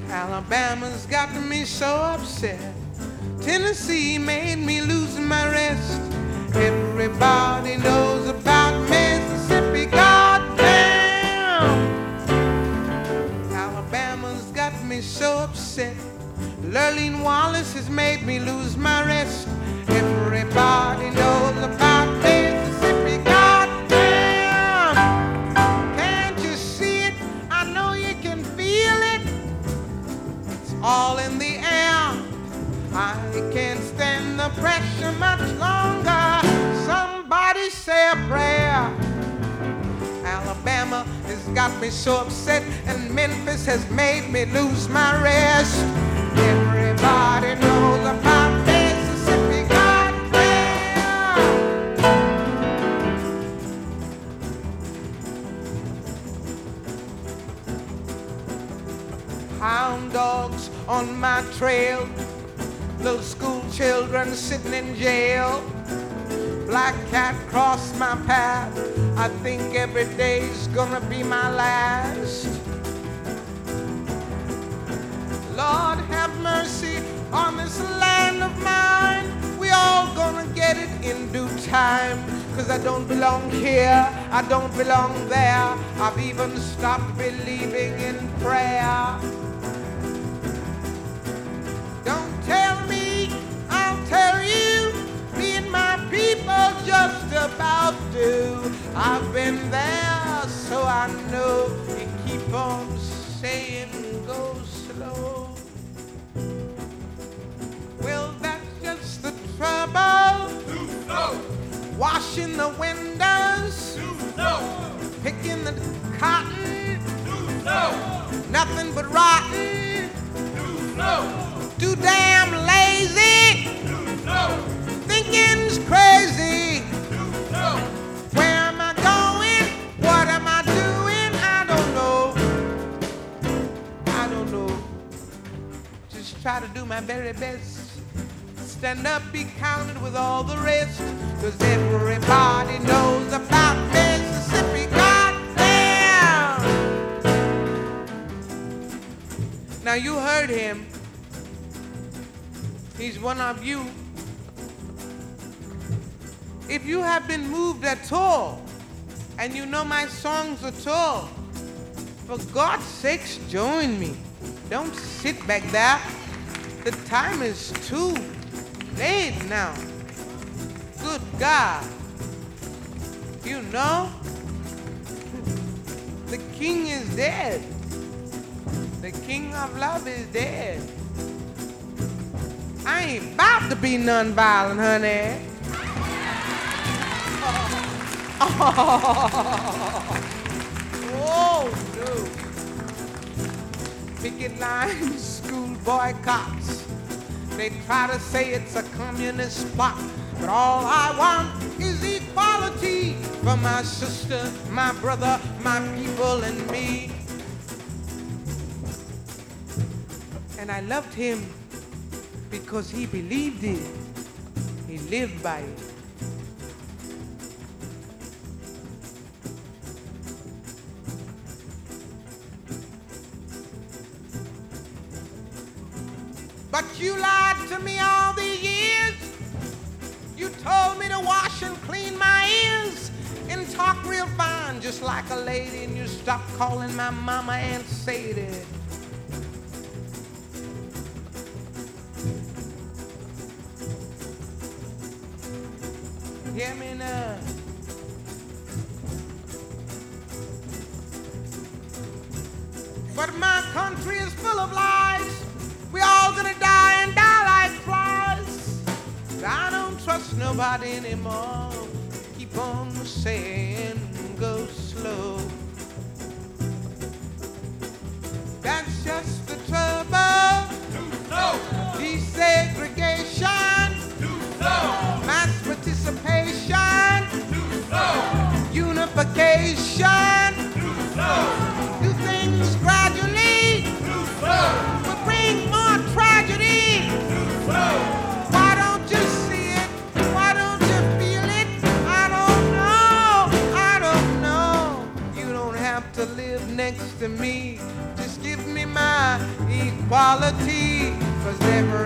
Alabama's got me so upset. Tennessee made me lose my rest. Everybody knows about Mississippi, goddamn. Alabama's got me so upset. Lurleen Wallace has made me lose my rest. Everybody knows about Mississippi, goddamn. Can't you see it? I know you can feel it. It's all in the air. I can't stand the pressure much longer. Somebody say a prayer. Alabama has got me so upset, and Memphis has made me lose my rest. Everybody knows about Mississippi, goddamn. Hound dogs on my trail, little school children sitting in jail. Black cat crossed my path. I think every day's gonna be my last. Lord have mercy on this land of mine. We all gonna get it in due time. 'Cause I don't belong here, I don't belong there. I've even stopped believing in prayer. Don't tell me, I'll tell you. Me and my people just about to. I've been there, so I know. You keep on saying go slow. Well, that's just the trouble. Too slow. Washing the windows. Too slow. Picking the cotton. Too slow. Nothing but rotten. Too slow. Too damn lazy. Too slow. Thinking's crazy. Too slow. Where am I going? What am I doing? I don't know. I don't know. Just try to do my very best. Stand up, be counted with all the rest. 'Cause everybody knows about Mississippi, goddamn. Now you heard him. He's one of you. If you have been moved at all, and you know my songs at all, for God's sakes, join me. Don't sit back there. The time is too late now. Good God. You know, the king is dead. The king of love is dead. I ain't about to be nonviolent, honey. Oh, no. Picket lines, school boycotts. They try to say it's a communist plot, but all I want is equality for my sister, my brother, my people, and me. And I loved him because he believed it. He lived by it. But you lied to me all these years. You told me to wash and clean my ears and talk real fine, just like a lady, and you stopped calling my mama Aunt Sadie. Hear me now. But my country is full of lies. We all gonna die and die like flies. I don't trust nobody anymore. Keep on saying go slow. That's just the trouble. Too slow. Desegregation. Too slow. Mass participation. Too slow. Unification. Too slow. Do things gradually. Too slow. Will bring more tragedy. Too slow. Why don't you see it? Why don't you feel it? I don't know. I don't know. You don't have to live next to me. Just give me my my equality, 'cause never